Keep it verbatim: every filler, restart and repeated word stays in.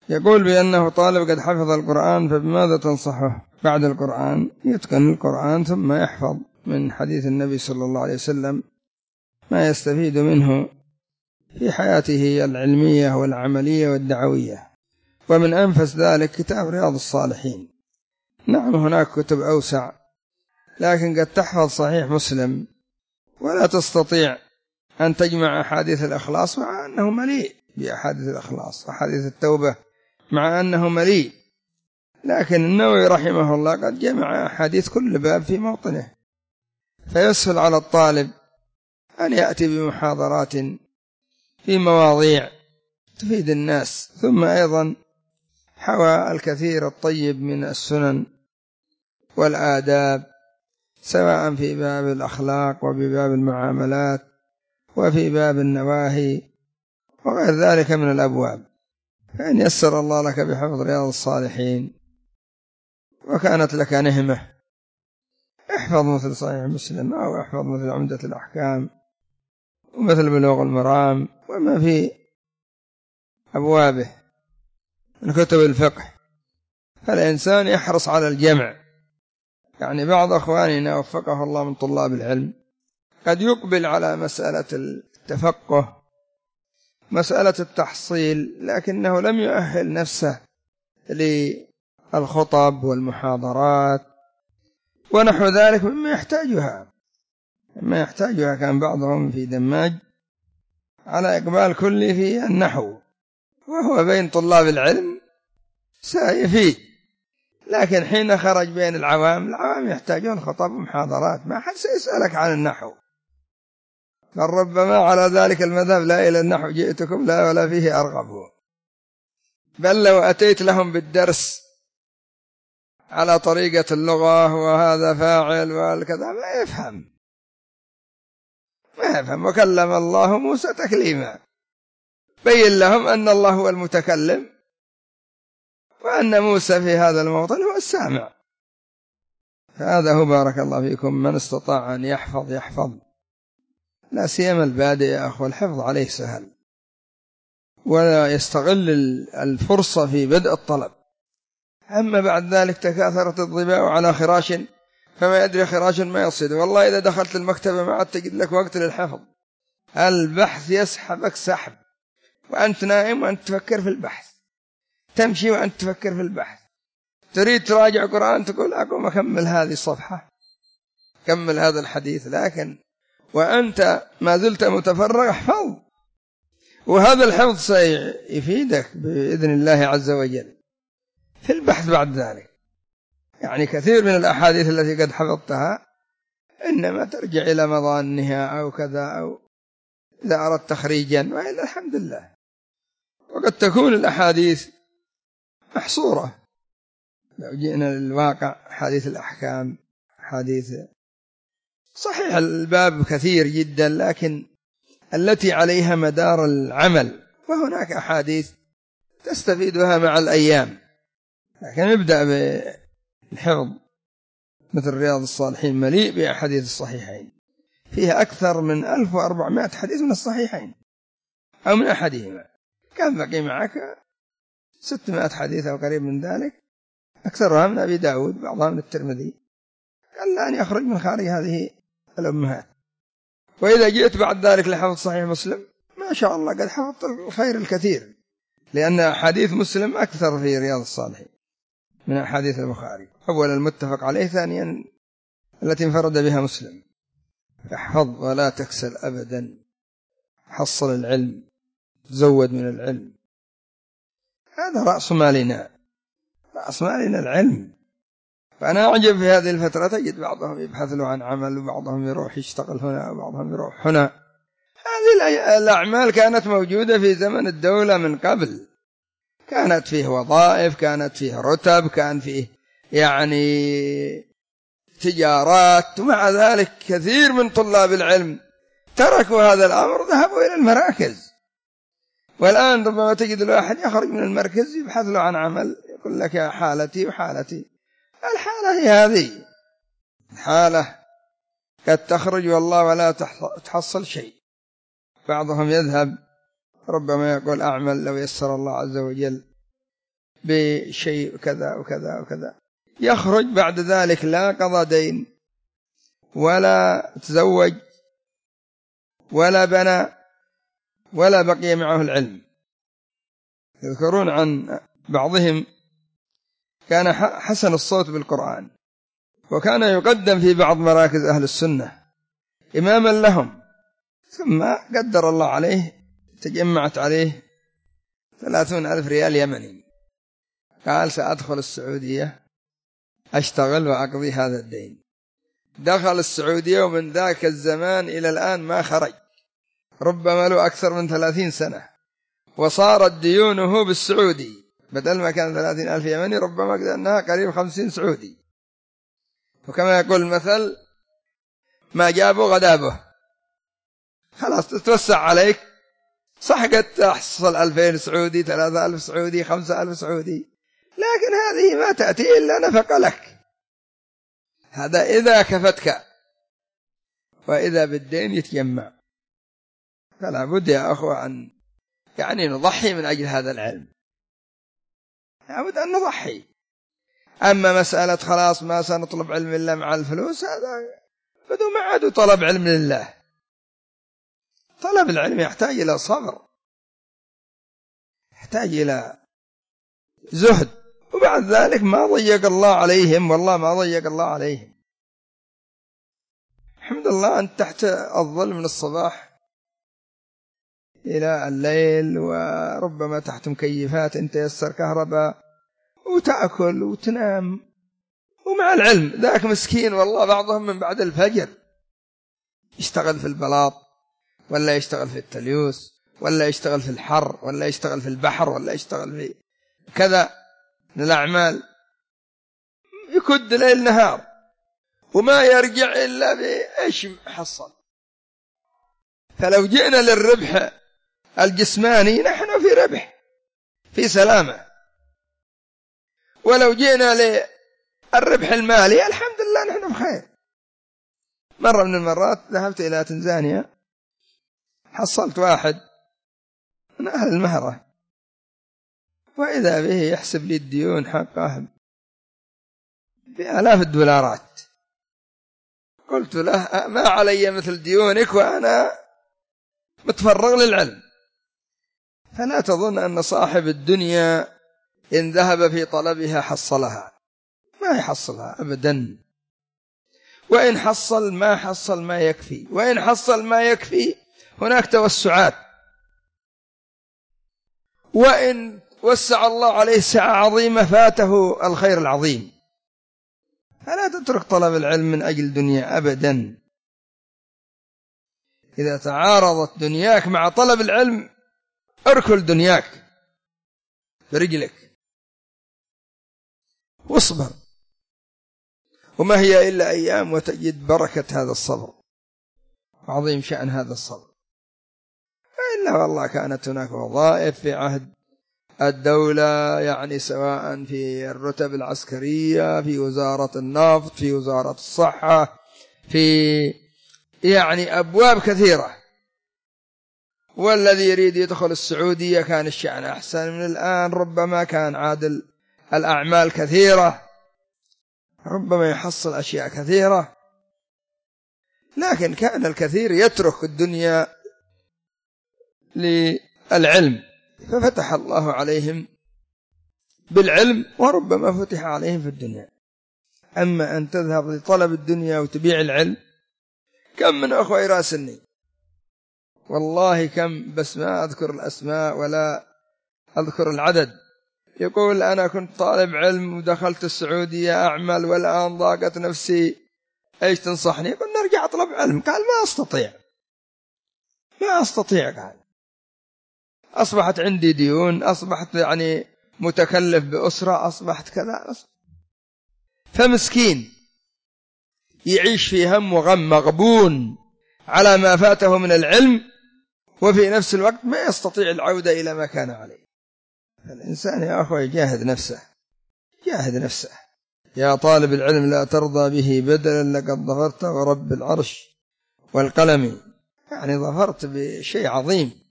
يقول بأنه طالب قد حفظ القرآن، فبماذا تنصحه بعد القرآن؟ يتقن القرآن ثم يحفظ من حديث النبي صلى الله عليه وسلم ما يستفيد منه في حياته العلمية والعملية والدعوية. ومن أنفس ذلك كتاب رياض الصالحين. نعم هناك كتب أوسع، لكن قد تحفظ صحيح مسلم ولا تستطيع أن تجمع أحاديث الإخلاص مع أنه مليء بأحاديث الإخلاص، أحاديث التوبة مع أنه مليء، لكن النووي رحمه الله قد جمع أحاديث كل باب في موطنه، فيسهل على الطالب أن يأتي بمحاضرات في مواضيع تفيد الناس. ثم أيضا حوى الكثير الطيب من السنن والآداب، سواء في باب الأخلاق وبباب المعاملات وفي باب النواهي وغير ذلك من الأبواب. فإن يسر الله لك بحفظ رياض الصالحين وكانت لك نهمة، احفظ مثل صحيح مسلم أو احفظ مثل عمدة الأحكام ومثل بلوغ المرام وما في أبوابه من كتب الفقه. فالإنسان يحرص على الجمع. يعني بعض أخواننا وفقه الله من طلاب العلم قد يقبل على مسألة التفقه، مسألة التحصيل، لكنه لم يؤهل نفسه للخطب والمحاضرات ونحو ذلك مما يحتاجها مما يحتاجها كان بعضهم في دماج على إقبال كلي في النحو، وهو بين طلاب العلم سيفيد، لكن حين خرج بين العوام، العوام يحتاجون خطب ومحاضرات، ما حد سيسألك عن النحو، بل ربما على ذلك المذهب لا إلى النحو جئتكم لا ولا فيه أرغبوا. بل لو أتيت لهم بالدرس على طريقة اللغة وهذا فاعل والكذا ما يفهم ما يفهم وكلم الله موسى تكليما، بين لهم أن الله هو المتكلم وأن موسى في هذا الموطن هو السامع. فهذا هو بارك الله فيكم، من استطاع أن يحفظ يحفظ، لا سيما البادئ يا أخوة، الحفظ عليه سهل، ولا يستغل الفرصة في بدء الطلب. أما بعد ذلك تكاثرت الظباء على خراش فما يدري خراش ما يصيد. والله إذا دخلت المكتبة ما عاد تجد لك وقت للحفظ، البحث يسحبك سحب وأنت نائم وأنت تفكر في البحث، تمشي وأنت تفكر في البحث، تريد تراجع قرآن تقول أقوم أكمل هذه الصفحة كمل هذا الحديث، لكن وأنت ما زلت متفرغ احفظ، وهذا الحفظ سيفيدك بإذن الله عز وجل في البحث بعد ذلك. يعني كثير من الأحاديث التي قد حفظتها إنما ترجع إلى مظانها أو كذا، أو إذا أردت تخريجا، وإلا الحمد لله. وقد تكون الأحاديث محصورة، لو جئنا للواقع حديث الأحكام حديث صحيح الباب كثير جدا، لكن التي عليها مدار العمل، وهناك أحاديث تستفيدها مع الأيام. لكن نبدأ بالحفظ مثل رياض الصالحين مليء بأحاديث الصحيحين، فيها أكثر من ألف وأربعمائة حديث من الصحيحين أو من أحدهما، كان بقي معك ستمائة حديث أو قريب من ذلك، أكثرها من أبي داود بعضها من الترمذي، قال أن يخرج من خارج هذه الأمهات. وإذا جئت بعد ذلك لحفظ صحيح مسلم ما شاء الله قد حفظت الخير الكثير، لأن أحاديث مسلم أكثر في رياض الصالحين من أحاديث البخاري، أولا المتفق عليه، ثانيا التي انفرد بها مسلم. احفظ ولا تكسل أبدا، حصل العلم، تزود من العلم، هذا رأس مالنا، رأس مالنا العلم. فأنا أعجب في هذه الفترة تجد بعضهم يبحث له عن عمل، وبعضهم يروح يشتغل هنا، وبعضهم يروح هنا. هذه الأعمال كانت موجودة في زمن الدولة من قبل، كانت فيه وظائف، كانت فيه رتب، كان فيه يعني تجارات، ومع ذلك كثير من طلاب العلم تركوا هذا الأمر، ذهبوا إلى المراكز. والآن ربما تجد الواحد يخرج من المركز يبحث له عن عمل، يقول لك يا حالتي وحالتي. الحالة هي هذه الحالة، قد تخرج والله ولا تحصل شيء. بعضهم يذهب ربما يقول أعمل لو يسر الله عز وجل بشيء كذا وكذا وكذا، يخرج بعد ذلك لا قضى دين ولا تزوج ولا بنى ولا بقي معه العلم. يذكرون عن بعضهم كان حسن الصوت بالقرآن، وكان يقدم في بعض مراكز أهل السنة إماما لهم، ثم قدر الله عليه تجمعت عليه ثلاثون ألف ريال يمني، قال سأدخل السعودية أشتغل وأقضي هذا الدين. دخل السعودية ومن ذاك الزمان إلى الآن ما خرج، ربما له أكثر من ثلاثين سنة، وصارت ديونه بالسعودي بدل ما كان ثلاثين ألف يمني ربما قد أنها قريب خمسين سعودي. وكما يقول المثل ما جابه غدابه، خلاص تتوسع عليك، صح قد تحصل ألفين سعودي، ثلاثة ألف سعودي، خمسة ألف سعودي، لكن هذه ما تأتي إلا نفق لك. هذا إذا كفتك، وإذا بالدين يتجمع. فلا بد يا أخوة أن يعني نضحي من أجل هذا العلم، لابد أن نضحي. أما مسألة خلاص ما سنطلب علم إلا مع الفلوس، هذا بدو ما عاد طلب علم لله. طلب العلم يحتاج إلى صبر، يحتاج إلى زهد، وبعد ذلك ما ضيق الله عليهم، والله ما ضيق الله عليهم. الحمد لله أنت تحت الظل من الصباح إلى الليل، وربما تحت مكيفات إن تيسر كهرباء، وتأكل وتنام، ومع العلم ذاك مسكين والله بعضهم من بعد الفجر يشتغل في البلاط، ولا يشتغل في التليوس، ولا يشتغل في الحر، ولا يشتغل في البحر، ولا يشتغل في كذا من الأعمال، يكد ليل نهار وما يرجع إلا بإيش حصل. فلو جئنا للربح الجسماني نحن في ربح، في سلامة، ولو جئنا للربح المالي الحمد لله نحن بخير. مرة من المرات ذهبت إلى تنزانيا، حصلت واحد من أهل المهرة، وإذا به يحسب لي الديون حقه بآلاف الدولارات. قلت له ما علي مثل ديونك وأنا متفرغ للعلم. فلا تظن أن صاحب الدنيا إن ذهب في طلبها حصلها، ما يحصلها أبدا. وإن حصل ما حصل ما يكفي، وإن حصل ما يكفي هناك توسعات، وإن وسع الله عليه سعة عظيمة فاته الخير العظيم. فلا تترك طلب العلم من أجل دنيا أبدا. إذا تعارضت دنياك مع طلب العلم اركل دنياك برجلك واصبر، وما هي إلا أيام وتجد بركة هذا الصبر وعظيم شأن هذا الصبر. فإلا والله كانت هناك وظائف في عهد الدولة، يعني سواء في الرتب العسكرية، في وزارة النفط، في وزارة الصحة، في يعني أبواب كثيرة. والذي يريد يدخل السعودية كان الشأن أحسن من الآن، ربما كان عادل الأعمال كثيرة، ربما يحصل أشياء كثيرة، لكن كان الكثير يترك الدنيا للعلم، ففتح الله عليهم بالعلم، وربما فتح عليهم في الدنيا. أما أن تذهب لطلب الدنيا وتبيع العلم، كم من أخوة راسلني والله كم، بس ما أذكر الأسماء ولا أذكر العدد، يقول أنا كنت طالب علم ودخلت السعودية أعمل والآن ضاقت نفسي، إيش تنصحني؟ قل نرجع أطلب علم. قال ما أستطيع ما أستطيع قال أصبحت عندي ديون، أصبحت يعني متكلف بأسرة، أصبحت كذا. فمسكين يعيش في هم وغم، مغبون على ما فاته من العلم، وفي نفس الوقت ما يستطيع العودة إلى ما كان عليه. الإنسان يا أخوة يجاهد نفسه، جاهد نفسه. يا طالب العلم لا ترضى به بدلا لقد ظفرت ورب العرش والقلم، يعني ظفرت بشيء عظيم.